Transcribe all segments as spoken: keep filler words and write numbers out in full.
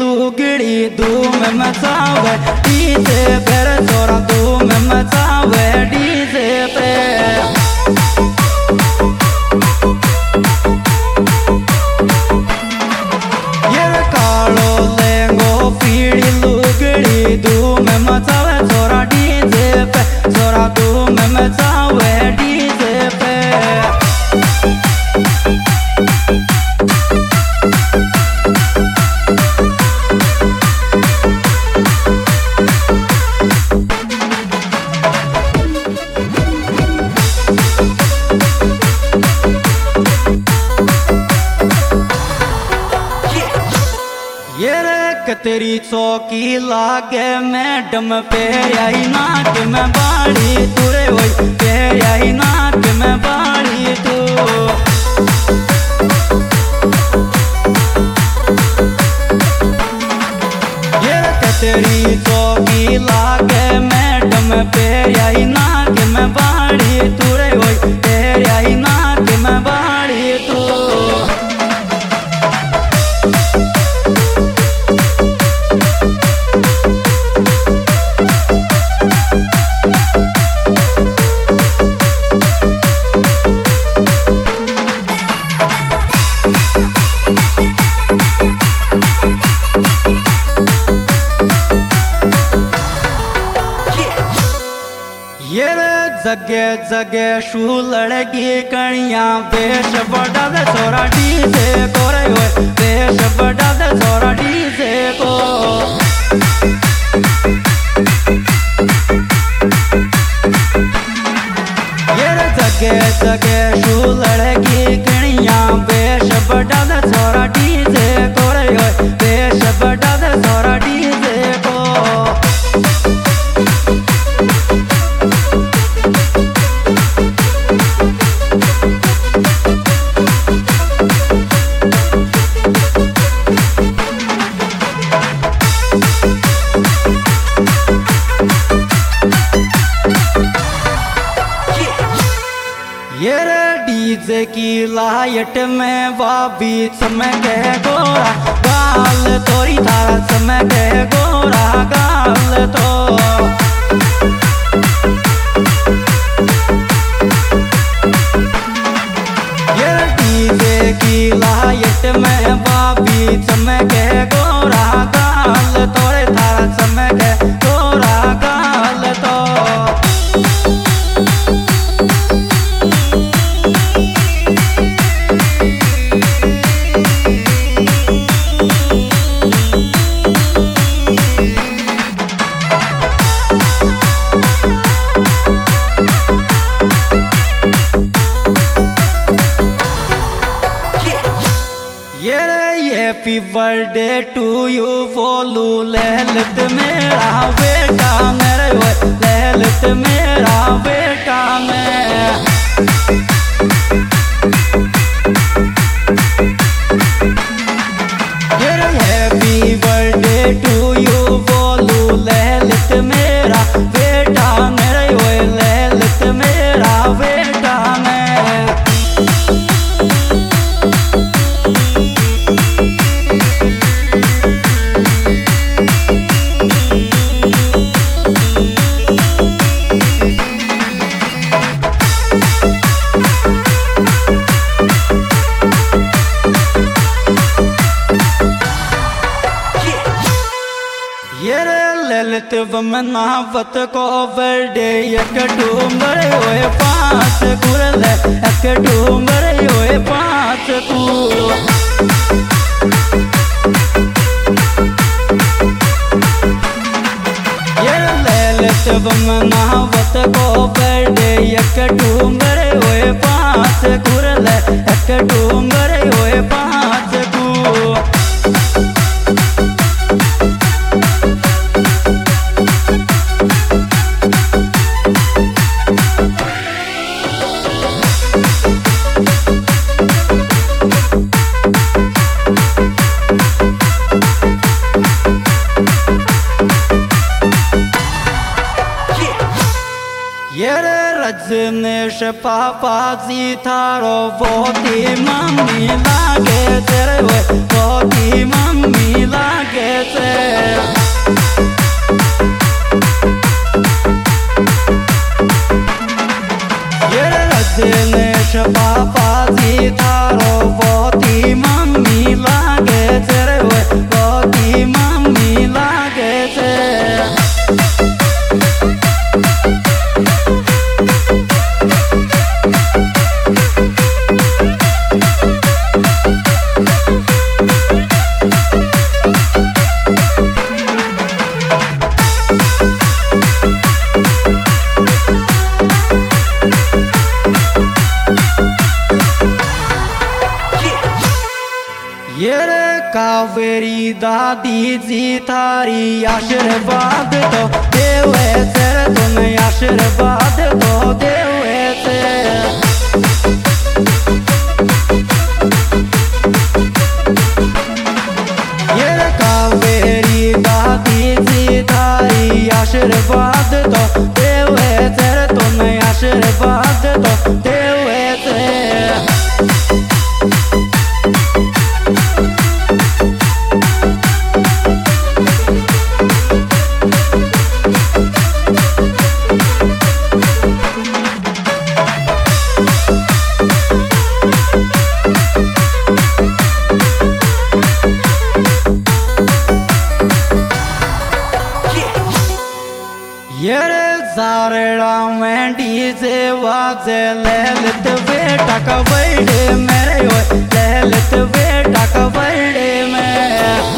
लुगड़ी धूम मचावे डीजे पर छोरा धूम मचावे डीजे पे। ये कालो लेंगो पीड़ी लुगड़ी धूम मचावे छोरा डीजे पे छोरा धूम मचावे डीजे पे। तेरी चौकी लागे मैडम पे आई नाक में बाड़ी तुरे वही पे आई नाक में बाड़ी तू। ये तेरी चौकी लागे मैडम पे आई नाक में बाड़ी तुरे वही पे आई नाक में बाड़ी तू। जगे जगे शू लड़की कणिया बेश बड़ा दे छोरा डीजे को रे ओए बेश बड़ा दे छोरा डीजे को। ये जगे जगे शू लड़की कणिया बेश बड़ा दे छोरा डीजे को रे ओए बेश बड़ा दे छोरा डीजे को। ये डीजे की लाइट में बाबी चमके गोरा गाल तोरी तारा चमके गोरा गाल तो। ये डीजे की लाइट में बाबी चमके गोरा गाल तोरे तारा चमके गोरा गाल तो। हैप्पी बर्थडे टू यू बोलू ललित मेरा बेटा मेरे वो ललित मेरा बेटा मैं। हैप्पी बर्थडे टू यू बोलू ललित मेरा बेटा मेरे वो ललित मेरा बेटा मैं। ललित मनावत को बर्थडे एक डूमर होए पाँच गुरल एक डूमर होए पाँच तू। ये ललित मनावत को बर्थडे एक डूमर होए पाँच गुरल एक डूमर होए पाँच तू। रजनीश पापा जी थारो बहुत ही मम्मी लागे तेरे वो बहुत ही मम्मी लागे से। ये रजनीश पापा जी थारो बहुती मम्मी लागे से रे ओए बहुती मम्मी लागे से। ये रे कावेरी दादी जी थारी आशीर्वाद तो देवे से तुम्हें आशीर्वाद तो देवे से। ये रे कावेरी दादी जी थारी आशीर्वाद तो देवे से तुम्हें आशीर्वाद तो देवे से। ये रे जारेड़ा में डीजे वाजे ललित बेटा का बर्थडे मेरे ओए ललित बेटा का बर्थडे में।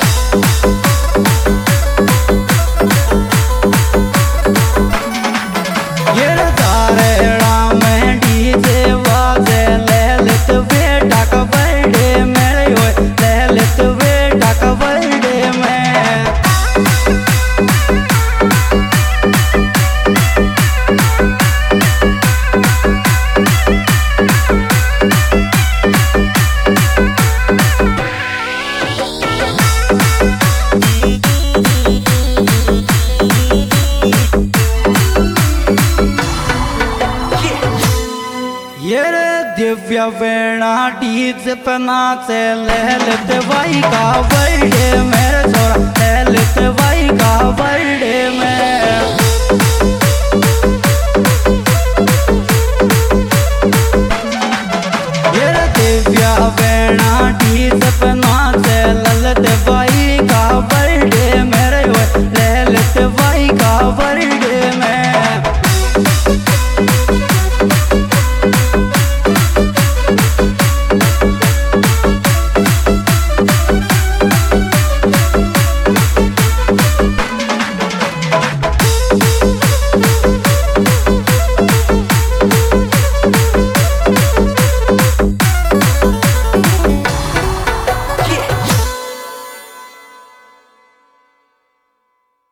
ये रे जारेड़ा में डीजे वाजे ललित बेटा का बर्थडे मेरे ओए ललित बेटा का बर्थडे में। ये रे दिव्या वेणा डीज पे नाचे ललित भाई का बर्थडे मेरे छोरा ललित